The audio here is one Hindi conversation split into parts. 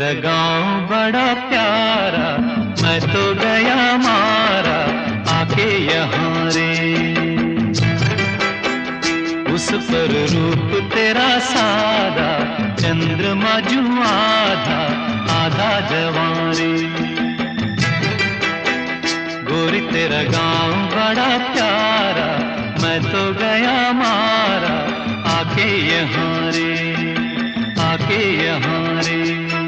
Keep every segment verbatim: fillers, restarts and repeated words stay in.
तेरा गांव बड़ा प्यारा, मैं तो गया मारा आके यहाँ रे। उस पर रूप तेरा सादा, चंद्रमा जू आधा आधा जवां रे। गोरी तेरा गांव बड़ा प्यारा, मैं तो गया मारा आके यहाँ रे, आके यहाँ रे।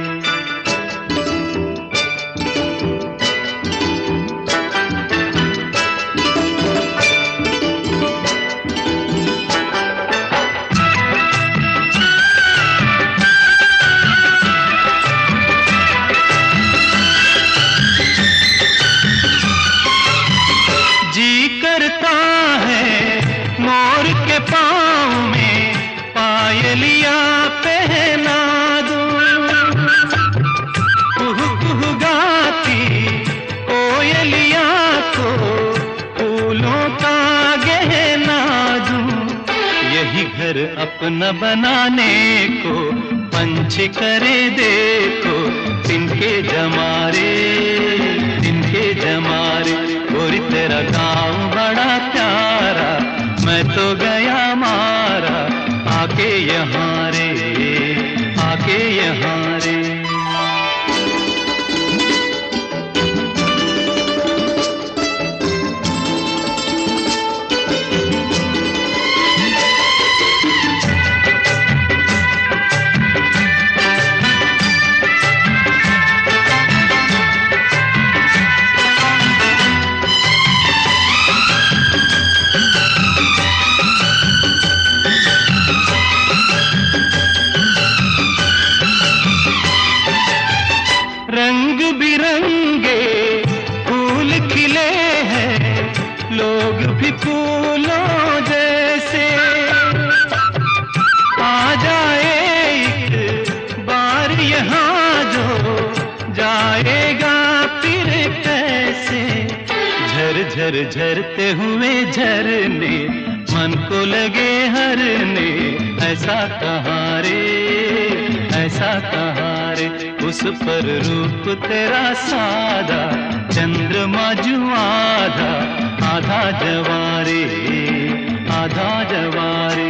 करता है मोर के पाँव में पायलिया पहना दूं, कुहू कुहू गाती कोयलिया को फूलों का गहना दूं। यही घर अपना बनाने को पंछी करे देखो, तिनके जमारे तिनके जमारे। गोरी तेरा गाँव बड़ा प्यारा, मैं तो गया मारा आके यहाँ रे, आके यहाँ रे। रंग बिरंगे फूल खिले हैं, लोग भी फूलों जैसे। आ जाए एक बार यहाँ जो, जाएगा फिर कैसे। झर झर झरते हुए झरने मन को लगे हरने, ऐसा कहाँ रे, ऐसा कहाँ रे। उस पर रूप तेरा सादा, चंद्रमा जू आधा आधा जवां रे, आधा जवां रे।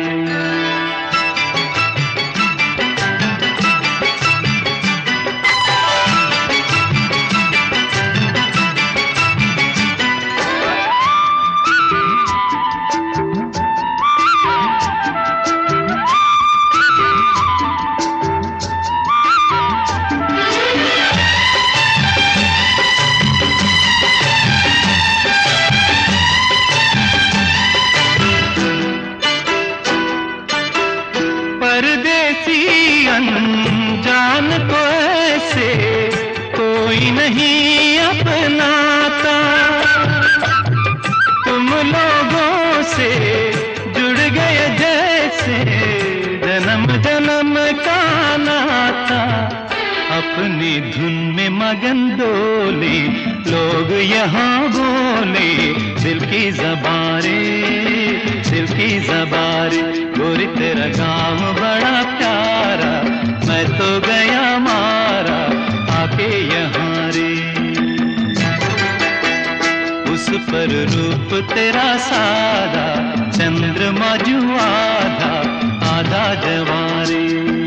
अनजान को ऐसे कोई नहीं अपनाता, तुम लोगों से जुड़ गए जैसे जन्म जन्म का नाता। अपनी धुन में मगन डोले लोग यहाँ बोले, दिल की ज़बारे दिल की ज़बारे। गोरी तेरा गाँव बड़ा प्यारा, मैं तो गया मारा आके यहाँ रे। उस पर रूप तेरा सादा, चंद्रमा जू आधा आधा जवां रे।